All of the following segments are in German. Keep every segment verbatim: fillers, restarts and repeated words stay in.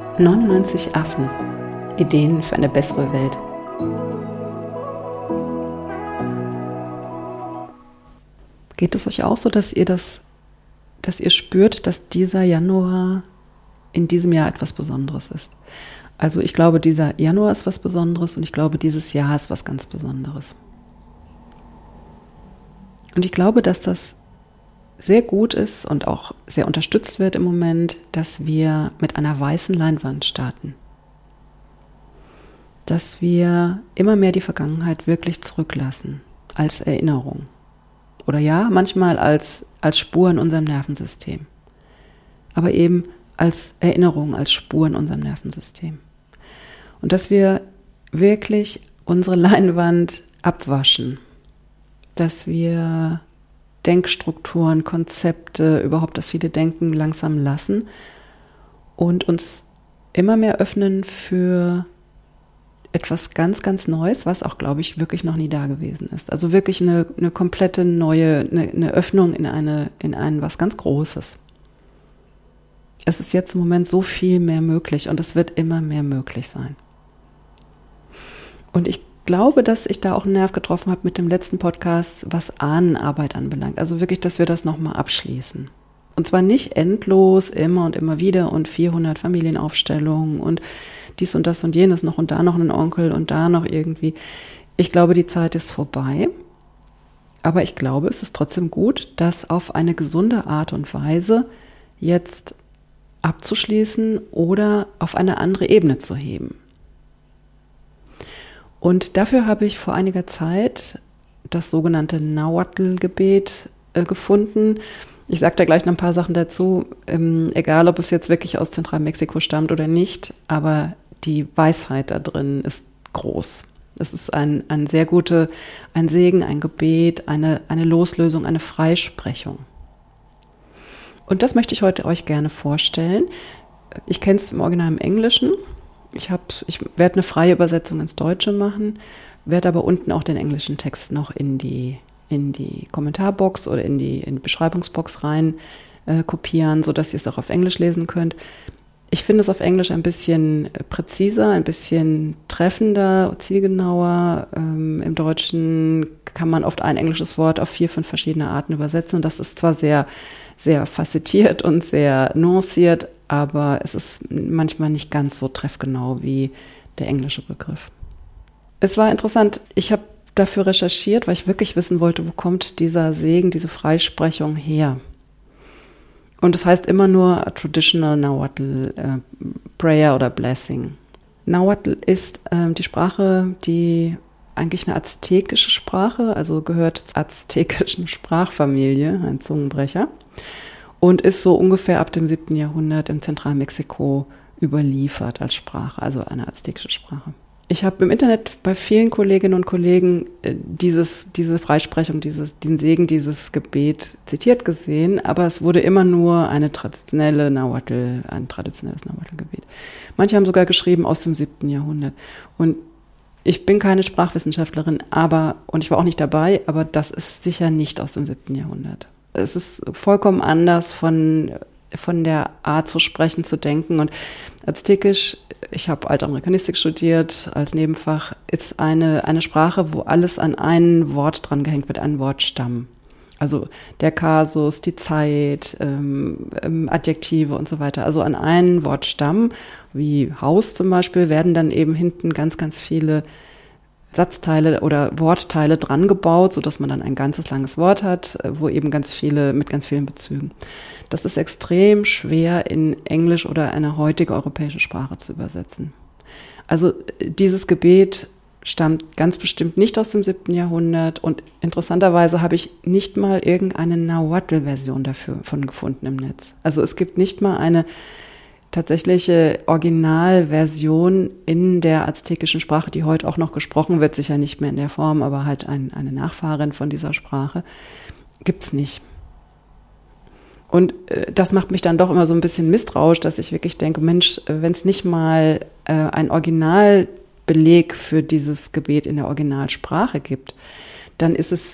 neunundneunzig Affen. Ideen für eine bessere Welt. Geht es euch auch so, dass ihr das, dass ihr spürt, dass dieser Januar in diesem Jahr etwas Besonderes ist? Also ich glaube, dieser Januar ist was Besonderes und ich glaube, dieses Jahr ist was ganz Besonderes. Und ich glaube, dass das sehr gut ist und auch sehr unterstützt wird im Moment, dass wir mit einer weißen Leinwand starten. Dass wir immer mehr die Vergangenheit wirklich zurücklassen, als Erinnerung. Oder ja, manchmal als, als Spur in unserem Nervensystem. Aber eben als Erinnerung, als Spur in unserem Nervensystem. Und dass wir wirklich unsere Leinwand abwaschen. Dass wir Denkstrukturen, Konzepte, überhaupt das viele Denken langsam lassen und uns immer mehr öffnen für etwas ganz, ganz Neues, was auch, glaube ich, wirklich noch nie da gewesen ist. Also wirklich eine, eine komplette neue, eine, eine Öffnung in eine, in ein was ganz Großes. Es ist jetzt im Moment so viel mehr möglich und es wird immer mehr möglich sein. Und ich glaube, dass ich da auch einen Nerv getroffen habe mit dem letzten Podcast, was Ahnenarbeit anbelangt. Also wirklich, dass wir das nochmal abschließen. Und zwar nicht endlos, immer und immer wieder und vierhundert Familienaufstellungen und dies und das und jenes noch und da noch einen Onkel und da noch irgendwie. Ich glaube, die Zeit ist vorbei. Aber ich glaube, es ist trotzdem gut, das auf eine gesunde Art und Weise jetzt abzuschließen oder auf eine andere Ebene zu heben. Und dafür habe ich vor einiger Zeit das sogenannte Nahuatl-Gebet äh, gefunden. Ich sage da gleich noch ein paar Sachen dazu, ähm, egal ob es jetzt wirklich aus Zentralmexiko stammt oder nicht, aber die Weisheit da drin ist groß. Es ist ein, ein sehr gute, ein Segen, ein Gebet, eine, eine Loslösung, eine Freisprechung. Und das möchte ich heute euch gerne vorstellen. Ich kenne es im Original im Englischen. Ich, hab, ich werde eine freie Übersetzung ins Deutsche machen, werde aber unten auch den englischen Text noch in die, in die Kommentarbox oder in die, in die Beschreibungsbox rein äh, kopieren, sodass ihr es auch auf Englisch lesen könnt. Ich finde es auf Englisch ein bisschen präziser, ein bisschen treffender, zielgenauer. Ähm, Im Deutschen kann man oft ein englisches Wort auf vier, fünf verschiedene Arten übersetzen und das ist zwar sehr, sehr facettiert und sehr nuanciert, aber es ist manchmal nicht ganz so treffgenau wie der englische Begriff. Es war interessant, ich habe dafür recherchiert, weil ich wirklich wissen wollte, wo kommt dieser Segen, diese Freisprechung her. Und es heißt immer nur a traditional Nahuatl äh, prayer oder blessing. Nahuatl ist äh, die Sprache, die eigentlich eine aztekische Sprache, also gehört zur aztekischen Sprachfamilie, ein Zungenbrecher. Und ist so ungefähr ab dem siebten Jahrhundert im Zentralmexiko überliefert als Sprache, also eine aztekische Sprache. Ich habe im Internet bei vielen Kolleginnen und Kollegen dieses, diese Freisprechung, dieses, den Segen, dieses Gebet zitiert gesehen, aber es wurde immer nur eine traditionelle Nahuatl, ein traditionelles Nahuatl-Gebet. Manche haben sogar geschrieben aus dem siebten Jahrhundert. Und ich bin keine Sprachwissenschaftlerin, aber, und ich war auch nicht dabei, aber das ist sicher nicht aus dem siebten Jahrhundert. Es ist vollkommen anders von, von der Art zu sprechen, zu denken. Und Aztekisch, ich habe Altamerikanistik studiert als Nebenfach, ist eine, eine Sprache, wo alles an ein Wort dran gehängt wird, ein Wortstamm. Also der Kasus, die Zeit, ähm, Adjektive und so weiter. Also an einen Wortstamm, wie Haus zum Beispiel, werden dann eben hinten ganz, ganz viele Satzteile oder Wortteile dran gebaut, sodass man dann ein ganzes langes Wort hat, wo eben ganz viele, mit ganz vielen Bezügen. Das ist extrem schwer in Englisch oder eine heutige europäische Sprache zu übersetzen. Also dieses Gebet stammt ganz bestimmt nicht aus dem siebten Jahrhundert und interessanterweise habe ich nicht mal irgendeine Nahuatl-Version dafür von gefunden im Netz. Also es gibt nicht mal eine tatsächliche Originalversion in der aztekischen Sprache, die heute auch noch gesprochen wird, sicher nicht mehr in der Form, aber halt ein, eine Nachfahrin von dieser Sprache, gibt's nicht. Und äh, das macht mich dann doch immer so ein bisschen misstrauisch, dass ich wirklich denke, Mensch, wenn es nicht mal äh, ein Originalbeleg für dieses Gebet in der Originalsprache gibt, dann ist es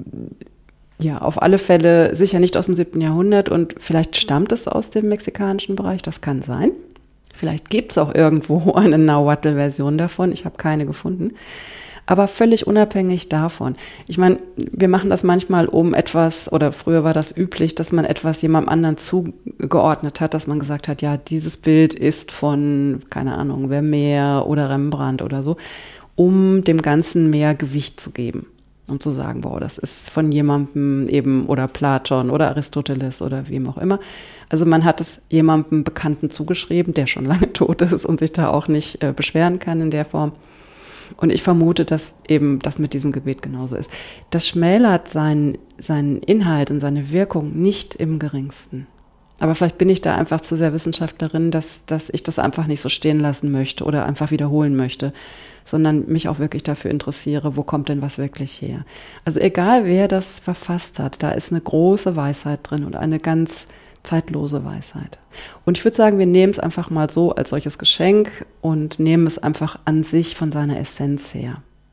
ja, auf alle Fälle sicher nicht aus dem siebten Jahrhundert und vielleicht stammt es aus dem mexikanischen Bereich, das kann sein. Vielleicht gibt es auch irgendwo eine Nahuatl-Version davon. Ich habe keine gefunden. Aber völlig unabhängig davon. Ich meine, wir machen das manchmal um etwas, oder früher war das üblich, dass man etwas jemandem anderen zugeordnet hat, dass man gesagt hat, ja, dieses Bild ist von, keine Ahnung, Vermeer oder Rembrandt oder so, um dem Ganzen mehr Gewicht zu geben. Um zu sagen, boah, das ist von jemandem eben, oder Platon oder Aristoteles oder wem auch immer. Also man hat es jemandem Bekannten zugeschrieben, der schon lange tot ist und sich da auch nicht äh, beschweren kann in der Form. Und ich vermute, dass eben das mit diesem Gebet genauso ist. Das schmälert seinen, seinen Inhalt und seine Wirkung nicht im geringsten. Aber vielleicht bin ich da einfach zu sehr Wissenschaftlerin, dass, dass ich das einfach nicht so stehen lassen möchte oder einfach wiederholen möchte, sondern mich auch wirklich dafür interessiere, wo kommt denn was wirklich her. Also egal, wer das verfasst hat, da ist eine große Weisheit drin und eine ganz zeitlose Weisheit. Und ich würde sagen, wir nehmen es einfach mal so als solches Geschenk und nehmen es einfach an sich von seiner Essenz her.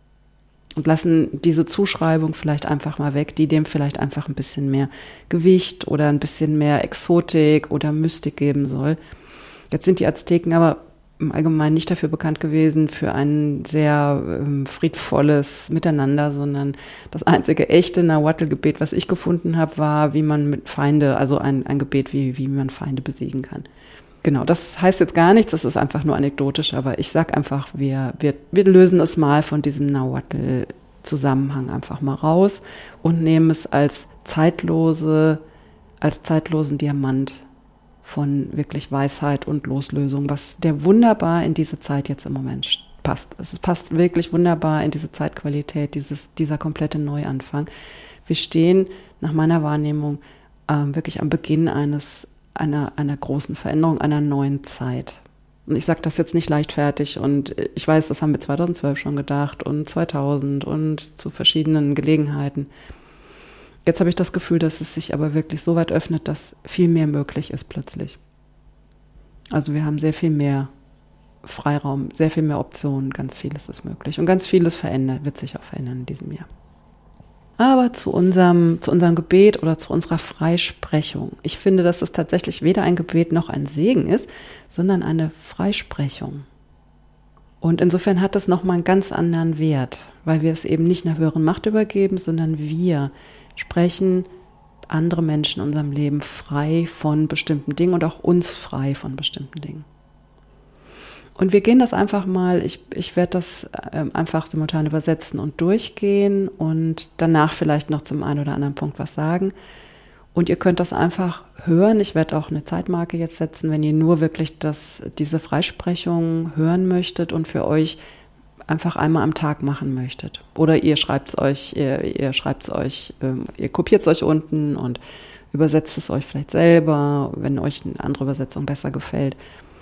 Und lassen diese Zuschreibung vielleicht einfach mal weg, die dem vielleicht einfach ein bisschen mehr Gewicht oder ein bisschen mehr Exotik oder Mystik geben soll. Jetzt sind die Azteken aber im Allgemeinen nicht dafür bekannt gewesen, für ein sehr ähm, friedvolles Miteinander, sondern das einzige echte Nahuatl-Gebet, was ich gefunden habe, war, wie man mit Feinde, also ein, ein Gebet, wie, wie man Feinde besiegen kann. Genau, das heißt jetzt gar nichts, das ist einfach nur anekdotisch, aber ich sag einfach, wir, wir, wir lösen es mal von diesem Nahuatl-Zusammenhang einfach mal raus und nehmen es als zeitlose, als zeitlosen Diamant von wirklich Weisheit und Loslösung, was der wunderbar in diese Zeit jetzt im Moment passt. Es passt wirklich wunderbar in diese Zeitqualität, dieses, dieser komplette Neuanfang. Wir stehen nach meiner Wahrnehmung ähm, wirklich am Beginn eines, einer, einer großen Veränderung, einer neuen Zeit. Und ich sage das jetzt nicht leichtfertig und ich weiß, das haben wir zweitausendzwölf schon gedacht und zweitausend und zu verschiedenen Gelegenheiten. Jetzt habe ich das Gefühl, dass es sich aber wirklich so weit öffnet, dass viel mehr möglich ist plötzlich. Also wir haben sehr viel mehr Freiraum, sehr viel mehr Optionen, ganz vieles ist möglich. Und ganz vieles verändert, wird sich auch verändern in diesem Jahr. Aber zu unserem, zu unserem Gebet oder zu unserer Freisprechung. Ich finde, dass es tatsächlich weder ein Gebet noch ein Segen ist, sondern eine Freisprechung. Und insofern hat es nochmal einen ganz anderen Wert, weil wir es eben nicht einer höheren Macht übergeben, sondern wir sprechen andere Menschen in unserem Leben frei von bestimmten Dingen und auch uns frei von bestimmten Dingen. Und wir gehen das einfach mal, ich, ich werde das äh, einfach simultan übersetzen und durchgehen und danach vielleicht noch zum einen oder anderen Punkt was sagen. Und ihr könnt das einfach hören. Ich werde auch eine Zeitmarke jetzt setzen, wenn ihr nur wirklich das, diese Freisprechung hören möchtet und für euch einfach einmal am Tag machen möchtet. Oder ihr schreibt es euch, ihr, ihr schreibt es euch, ähm, ihr kopiert es euch unten und übersetzt es euch vielleicht selber, wenn euch eine andere Übersetzung besser gefällt.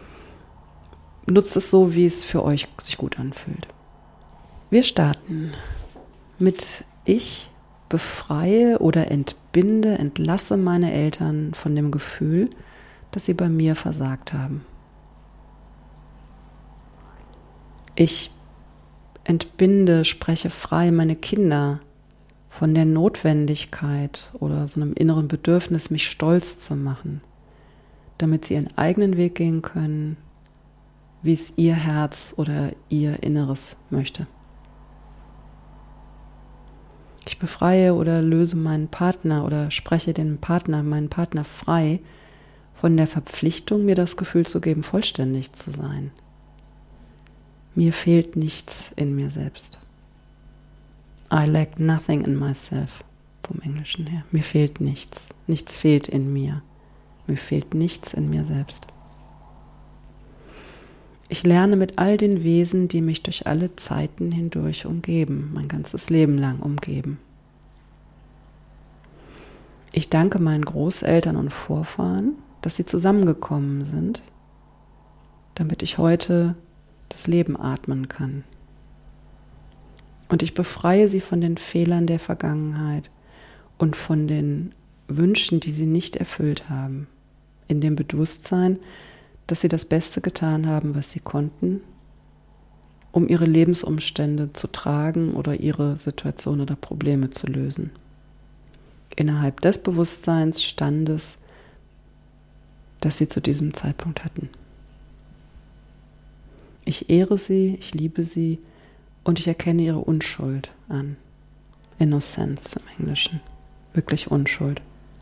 Nutzt es so, wie es für euch sich gut anfühlt. Wir starten mit ich befreie oder entbinde, entlasse meine Eltern von dem Gefühl, dass sie bei mir versagt haben. Ich entbinde, spreche frei meine Kinder von der Notwendigkeit oder so einem inneren Bedürfnis, mich stolz zu machen, damit sie ihren eigenen Weg gehen können, wie es ihr Herz oder ihr Inneres möchte. Ich befreie oder löse meinen Partner oder spreche den Partner, meinen Partner frei von der Verpflichtung, mir das Gefühl zu geben, vollständig zu sein. Mir fehlt nichts in mir selbst. I lack nothing in myself, vom Englischen her. Mir fehlt nichts. Nichts fehlt in mir. Mir fehlt nichts in mir selbst. Ich lerne mit all den Wesen, die mich durch alle Zeiten hindurch umgeben, mein ganzes Leben lang umgeben. Ich danke meinen Großeltern und Vorfahren, dass sie zusammengekommen sind, damit ich heute das Leben atmen kann. Und ich befreie sie von den Fehlern der Vergangenheit und von den Wünschen, die sie nicht erfüllt haben, in dem Bewusstsein, dass sie das Beste getan haben, was sie konnten, um ihre Lebensumstände zu tragen oder ihre Situation oder Probleme zu lösen. Innerhalb des Bewusstseinsstandes, das sie zu diesem Zeitpunkt hatten. Ich ehre sie, ich liebe sie und ich erkenne ihre Unschuld an. Innocence im Englischen. Wirklich Unschuld.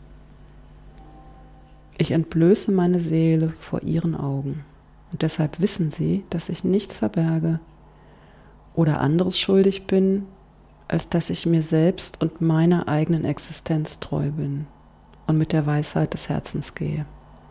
Ich entblöße meine Seele vor ihren Augen und deshalb wissen sie, dass ich nichts verberge oder anderes schuldig bin, als dass ich mir selbst und meiner eigenen Existenz treu bin und mit der Weisheit des Herzens gehe.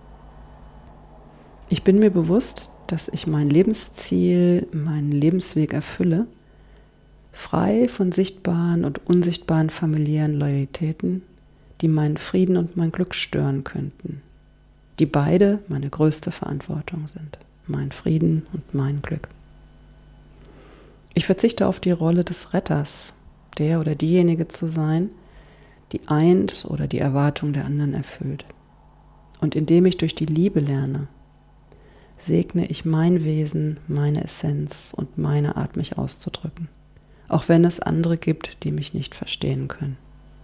Ich bin mir bewusst, dass ich mein Lebensziel, meinen Lebensweg erfülle, frei von sichtbaren und unsichtbaren familiären Loyalitäten, die meinen Frieden und mein Glück stören könnten, die beide meine größte Verantwortung sind, mein Frieden und mein Glück. Ich verzichte auf die Rolle des Retters, der oder diejenige zu sein, die eint oder die Erwartung der anderen erfüllt. Und indem ich durch die Liebe lerne, segne ich mein Wesen, meine Essenz und meine Art, mich auszudrücken, auch wenn es andere gibt, die mich nicht verstehen können.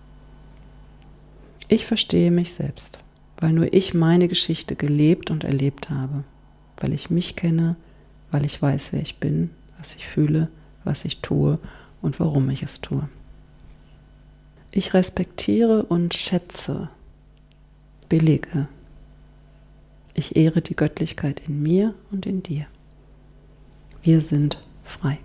Ich verstehe mich selbst, weil nur ich meine Geschichte gelebt und erlebt habe, weil ich mich kenne, weil ich weiß, wer ich bin, was ich fühle, was ich tue und warum ich es tue. Ich respektiere und schätze, billige. Ich ehre die Göttlichkeit in mir und in dir. Wir sind frei.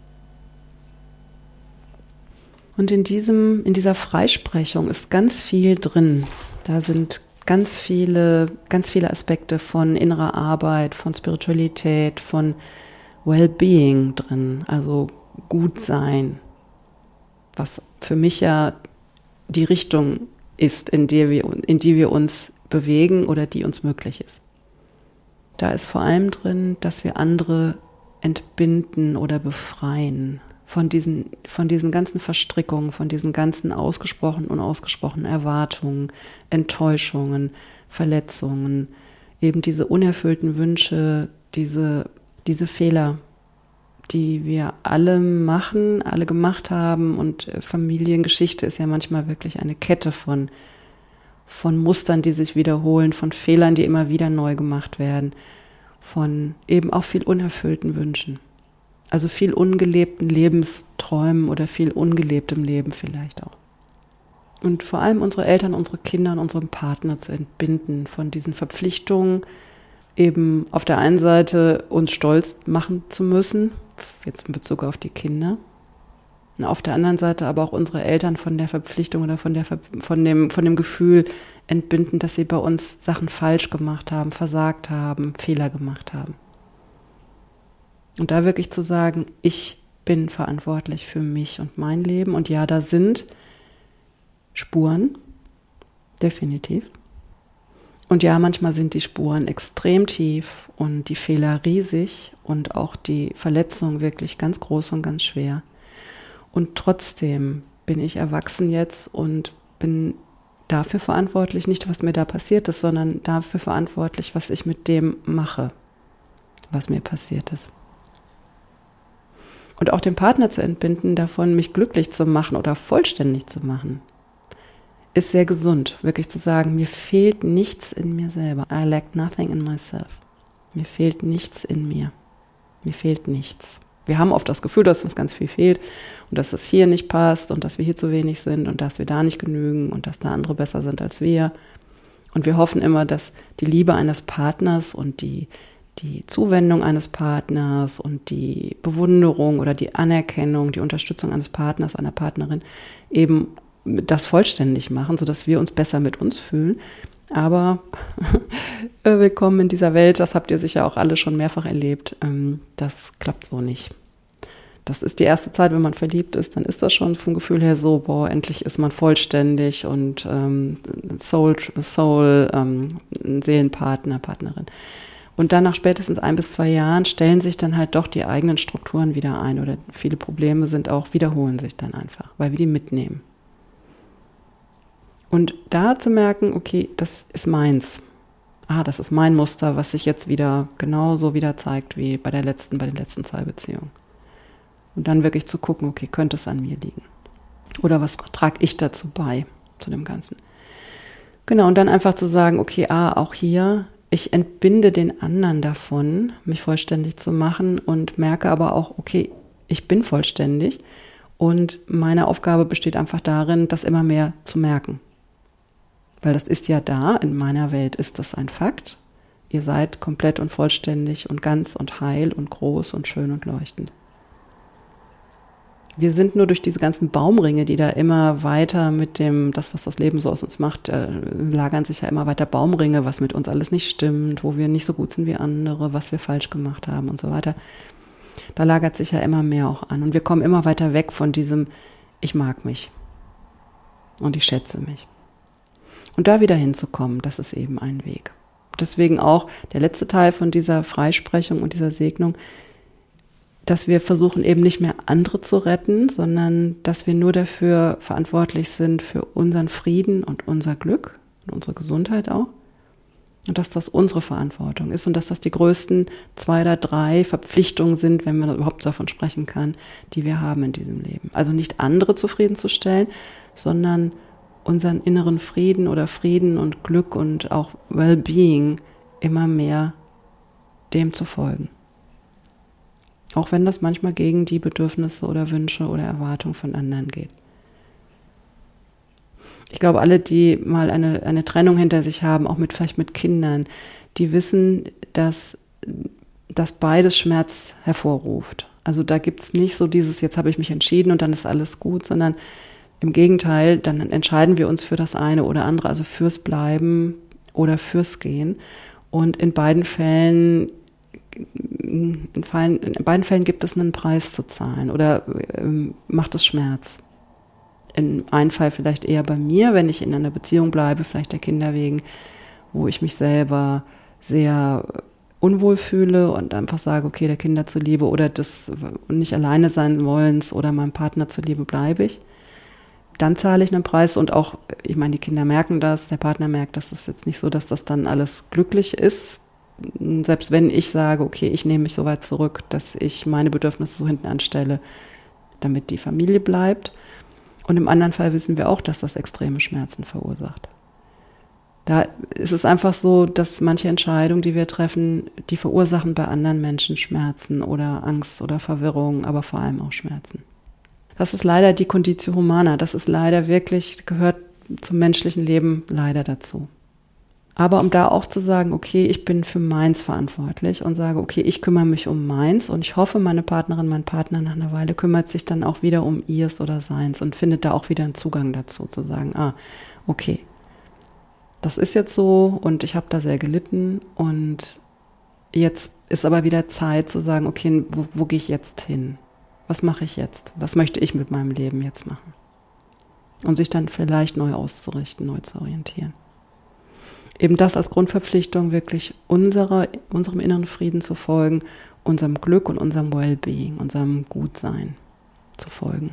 Und in diesem, in dieser Freisprechung ist ganz viel drin. Da sind ganz viele, ganz viele Aspekte von innerer Arbeit, von Spiritualität, von Wellbeing drin, also Gutsein, was für mich ja die Richtung ist, in der wir, in die wir uns bewegen oder die uns möglich ist. Da ist vor allem drin, dass wir andere entbinden oder befreien von diesen, von diesen ganzen Verstrickungen, von diesen ganzen ausgesprochenen und unausgesprochenen Erwartungen, Enttäuschungen, Verletzungen, eben diese unerfüllten Wünsche, diese, diese Fehler, die wir alle machen, alle gemacht haben. Und Familiengeschichte ist ja manchmal wirklich eine Kette von, von Mustern, die sich wiederholen, von Fehlern, die immer wieder neu gemacht werden, von eben auch viel unerfüllten Wünschen. Also viel ungelebten Lebensträumen oder viel ungelebtem Leben vielleicht auch. Und vor allem unsere Eltern, unsere Kinder und unseren Partner zu entbinden von diesen Verpflichtungen, eben auf der einen Seite uns stolz machen zu müssen, jetzt in Bezug auf die Kinder, und auf der anderen Seite aber auch unsere Eltern von der Verpflichtung oder von, der, von, dem, von dem Gefühl entbinden, dass sie bei uns Sachen falsch gemacht haben, versagt haben, Fehler gemacht haben. Und da wirklich zu sagen, ich bin verantwortlich für mich und mein Leben. Und ja, da sind Spuren, definitiv. Und ja, manchmal sind die Spuren extrem tief und die Fehler riesig und auch die Verletzungen wirklich ganz groß und ganz schwer. Und trotzdem bin ich erwachsen jetzt und bin dafür verantwortlich, nicht was mir da passiert ist, sondern dafür verantwortlich, was ich mit dem mache, was mir passiert ist. Und auch den Partner zu entbinden, davon mich glücklich zu machen oder vollständig zu machen, ist sehr gesund. Wirklich zu sagen, mir fehlt nichts in mir selber. I lack nothing in myself. Mir fehlt nichts in mir. Mir fehlt nichts. Wir haben oft das Gefühl, dass uns ganz viel fehlt und dass es hier nicht passt und dass wir hier zu wenig sind und dass wir da nicht genügen und dass da andere besser sind als wir. Und wir hoffen immer, dass die Liebe eines Partners und die die Zuwendung eines Partners und die Bewunderung oder die Anerkennung, die Unterstützung eines Partners, einer Partnerin eben das vollständig machen, sodass wir uns besser mit uns fühlen. Aber willkommen in dieser Welt, das habt ihr sicher auch alle schon mehrfach erlebt, das klappt so nicht. Das ist die erste Zeit, wenn man verliebt ist, dann ist das schon vom Gefühl her so, boah, endlich ist man vollständig und ähm, Soul, Soul ähm, Seelenpartner, Partnerin. Und dann nach spätestens ein bis zwei Jahren stellen sich dann halt doch die eigenen Strukturen wieder ein oder viele Probleme sind auch, wiederholen sich dann einfach, weil wir die mitnehmen. Und da zu merken, okay, das ist meins. Ah, das ist mein Muster, was sich jetzt wieder genauso wieder zeigt wie bei der letzten, bei den letzten zwei Beziehungen. Und dann wirklich zu gucken, okay, könnte es an mir liegen? Oder was trage ich dazu bei, zu dem Ganzen? Genau, und dann einfach zu sagen, okay, ah, auch hier ich entbinde den anderen davon, mich vollständig zu machen und merke aber auch, okay, ich bin vollständig und meine Aufgabe besteht einfach darin, das immer mehr zu merken. Weil das ist ja da, in meiner Welt ist das ein Fakt. Ihr seid komplett und vollständig und ganz und heil und groß und schön und leuchtend. Wir sind nur durch diese ganzen Baumringe, die da immer weiter mit dem, das, was das Leben so aus uns macht, äh, lagern sich ja immer weiter Baumringe, was mit uns alles nicht stimmt, wo wir nicht so gut sind wie andere, was wir falsch gemacht haben und so weiter. Da lagert sich ja immer mehr auch an. Und wir kommen immer weiter weg von diesem, ich mag mich und ich schätze mich. Und da wieder hinzukommen, das ist eben ein Weg. Deswegen auch der letzte Teil von dieser Freisprechung und dieser Segnung, dass wir versuchen eben nicht mehr andere zu retten, sondern dass wir nur dafür verantwortlich sind für unseren Frieden und unser Glück und unsere Gesundheit auch. Und dass das unsere Verantwortung ist und dass das die größten zwei oder drei Verpflichtungen sind, wenn man überhaupt davon sprechen kann, die wir haben in diesem Leben. Also nicht andere zufriedenzustellen, sondern unseren inneren Frieden oder Frieden und Glück und auch Wellbeing immer mehr dem zu folgen. Auch wenn das manchmal gegen die Bedürfnisse oder Wünsche oder Erwartungen von anderen geht. Ich glaube, alle, die mal eine, eine Trennung hinter sich haben, auch mit vielleicht mit Kindern, die wissen, dass, dass beides Schmerz hervorruft. Also da gibt's nicht so dieses, jetzt habe ich mich entschieden und dann ist alles gut, sondern im Gegenteil, dann entscheiden wir uns für das eine oder andere, also fürs Bleiben oder fürs Gehen. Und in beiden Fällen In, Fallen, in beiden Fällen gibt es einen Preis zu zahlen oder ähm, macht es Schmerz. In einem Fall vielleicht eher bei mir, wenn ich in einer Beziehung bleibe, vielleicht der Kinder wegen, wo ich mich selber sehr unwohl fühle und einfach sage, okay, der Kinder zuliebe oder des nicht alleine sein wollens oder meinem Partner zuliebe bleibe ich. Dann zahle ich einen Preis und auch, ich meine, die Kinder merken das, der Partner merkt, dass das jetzt nicht so, dass das dann alles glücklich ist. Selbst wenn ich sage, okay, ich nehme mich so weit zurück, dass ich meine Bedürfnisse so hinten anstelle, damit die Familie bleibt. Und im anderen Fall wissen wir auch, dass das extreme Schmerzen verursacht. Da ist es einfach so, dass manche Entscheidungen, die wir treffen, die verursachen bei anderen Menschen Schmerzen oder Angst oder Verwirrung, aber vor allem auch Schmerzen. Das ist leider die Conditio Humana. Das ist leider wirklich, gehört zum menschlichen Leben leider dazu. Aber um da auch zu sagen, okay, ich bin für meins verantwortlich und sage, okay, ich kümmere mich um meins und ich hoffe, meine Partnerin, mein Partner nach einer Weile kümmert sich dann auch wieder um ihrs oder seins und findet da auch wieder einen Zugang dazu, zu sagen, ah, okay, das ist jetzt so und ich habe da sehr gelitten und jetzt ist aber wieder Zeit zu sagen, okay, wo, wo gehe ich jetzt hin? Was mache ich jetzt? Was möchte ich mit meinem Leben jetzt machen? Um sich dann vielleicht neu auszurichten, neu zu orientieren. Eben das als Grundverpflichtung, wirklich unserer, unserem inneren Frieden zu folgen, unserem Glück und unserem Wellbeing, unserem Gutsein zu folgen.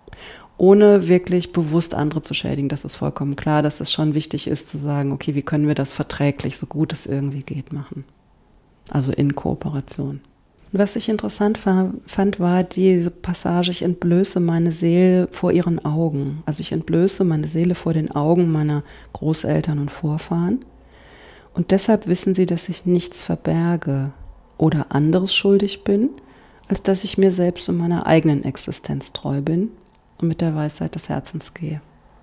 Ohne wirklich bewusst andere zu schädigen. Das ist vollkommen klar, dass es schon wichtig ist zu sagen, okay, wie können wir das verträglich, so gut es irgendwie geht, machen. Also in Kooperation. Und was ich interessant fand, war diese Passage, ich entblöße meine Seele vor ihren Augen. Also ich entblöße meine Seele vor den Augen meiner Großeltern und Vorfahren. Und deshalb wissen sie, dass ich nichts verberge oder anderes schuldig bin, als dass ich mir selbst und meiner eigenen Existenz treu bin und mit der Weisheit des Herzens gehe.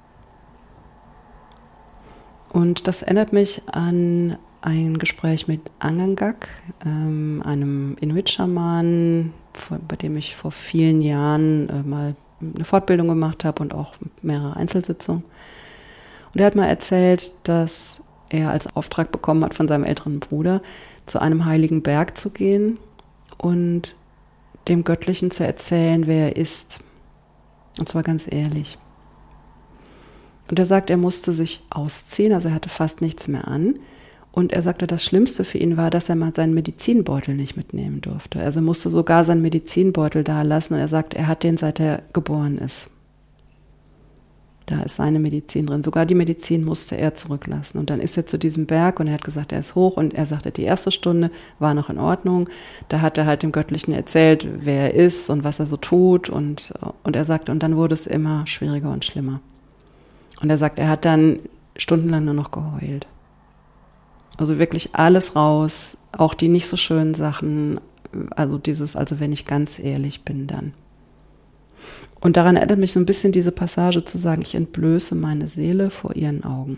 Und das erinnert mich an ein Gespräch mit Angangak, ähm, einem Inuit-Schamanen, bei dem ich vor vielen Jahren äh, mal eine Fortbildung gemacht habe und auch mehrere Einzelsitzungen. Und er hat mal erzählt, dass er als Auftrag bekommen hat von seinem älteren Bruder, zu einem heiligen Berg zu gehen und dem Göttlichen zu erzählen, wer er ist. Und zwar ganz ehrlich. Und er sagt, er musste sich ausziehen, also er hatte fast nichts mehr an. Und er sagte, das Schlimmste für ihn war, dass er mal seinen Medizinbeutel nicht mitnehmen durfte. Also er musste sogar seinen Medizinbeutel da lassen. Und er sagt, er hat den, seit er geboren ist. Da ist seine Medizin drin. Sogar die Medizin musste er zurücklassen. Und dann ist er zu diesem Berg und er hat gesagt, er ist hoch. Und er sagte, die erste Stunde war noch in Ordnung. Da hat er halt dem Göttlichen erzählt, wer er ist und was er so tut. Und, und er sagte, und dann wurde es immer schwieriger und schlimmer. Und er sagt, er hat dann stundenlang nur noch geheult. Also wirklich alles raus, auch die nicht so schönen Sachen, also dieses, also wenn ich ganz ehrlich bin, dann. Und daran erinnert mich so ein bisschen diese Passage zu sagen, ich entblöße meine Seele vor ihren Augen.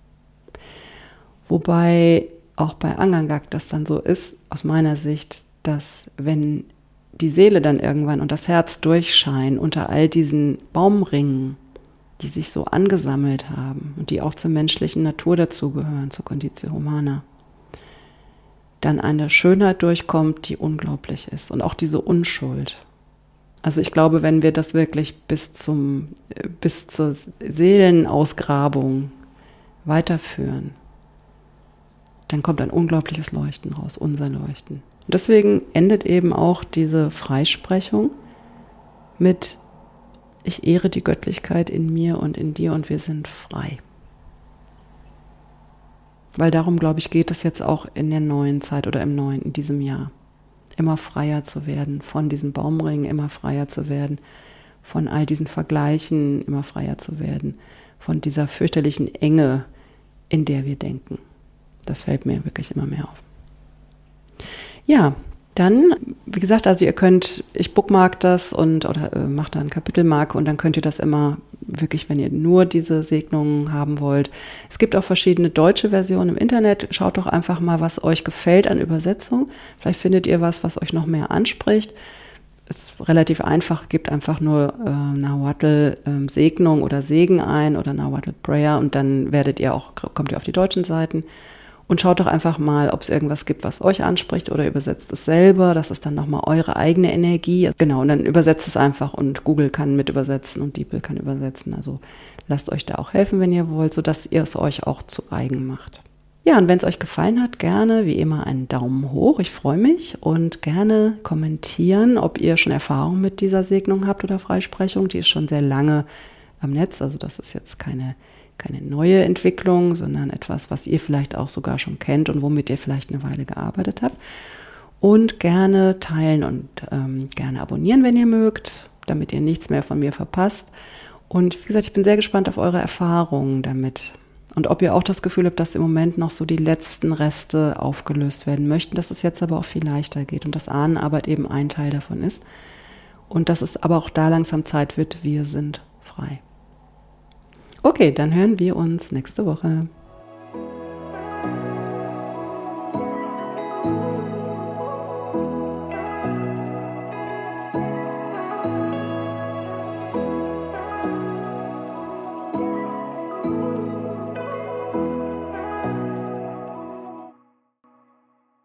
Wobei auch bei Angangak das dann so ist, aus meiner Sicht, dass wenn die Seele dann irgendwann und das Herz durchscheinen unter all diesen Baumringen, die sich so angesammelt haben und die auch zur menschlichen Natur dazugehören, zur Conditio Humana, dann eine Schönheit durchkommt, die unglaublich ist und auch diese Unschuld. Also ich glaube, wenn wir das wirklich bis zum, bis zur Seelenausgrabung weiterführen, dann kommt ein unglaubliches Leuchten raus, unser Leuchten. Und deswegen endet eben auch diese Freisprechung mit: Ich ehre die Göttlichkeit in mir und in dir und wir sind frei. Weil darum, glaube ich, geht es jetzt auch in der neuen Zeit oder im neuen, in diesem Jahr. Immer freier zu werden von diesen Baumringen, immer freier zu werden von all diesen Vergleichen, immer freier zu werden von dieser fürchterlichen Enge, in der wir denken. Das fällt mir wirklich immer mehr auf. Ja, dann, wie gesagt, also ihr könnt, ich bookmark das und oder äh, macht da eine Kapitelmarke und dann könnt ihr das immer wirklich, wenn ihr nur diese Segnungen haben wollt. Es gibt auch verschiedene deutsche Versionen im Internet. Schaut doch einfach mal, was euch gefällt an Übersetzung. Vielleicht findet ihr was, was euch noch mehr anspricht. Ist relativ einfach, gebt einfach nur äh, Nahuatl äh, Segnung oder Segen ein oder Nahuatl Prayer und dann werdet ihr auch, kommt ihr auf die deutschen Seiten. Und schaut doch einfach mal, ob es irgendwas gibt, was euch anspricht oder übersetzt es selber. Das ist dann nochmal eure eigene Energie. Genau, und dann übersetzt es einfach und Google kann mit übersetzen und DeepL kann übersetzen. Also lasst euch da auch helfen, wenn ihr wollt, sodass ihr es euch auch zu eigen macht. Ja, und wenn es euch gefallen hat, gerne wie immer einen Daumen hoch. Ich freue mich und gerne kommentieren, ob ihr schon Erfahrung mit dieser Segnung habt oder Freisprechung. Die ist schon sehr lange am Netz, also das ist jetzt keine keine neue Entwicklung, sondern etwas, was ihr vielleicht auch sogar schon kennt und womit ihr vielleicht eine Weile gearbeitet habt. Und gerne teilen und ähm, gerne abonnieren, wenn ihr mögt, damit ihr nichts mehr von mir verpasst. Und wie gesagt, ich bin sehr gespannt auf eure Erfahrungen damit. Und ob ihr auch das Gefühl habt, dass im Moment noch so die letzten Reste aufgelöst werden möchten, dass es jetzt aber auch viel leichter geht und dass Ahnenarbeit eben ein Teil davon ist. Und dass es aber auch da langsam Zeit wird, wir sind frei. Okay, dann hören wir uns nächste Woche.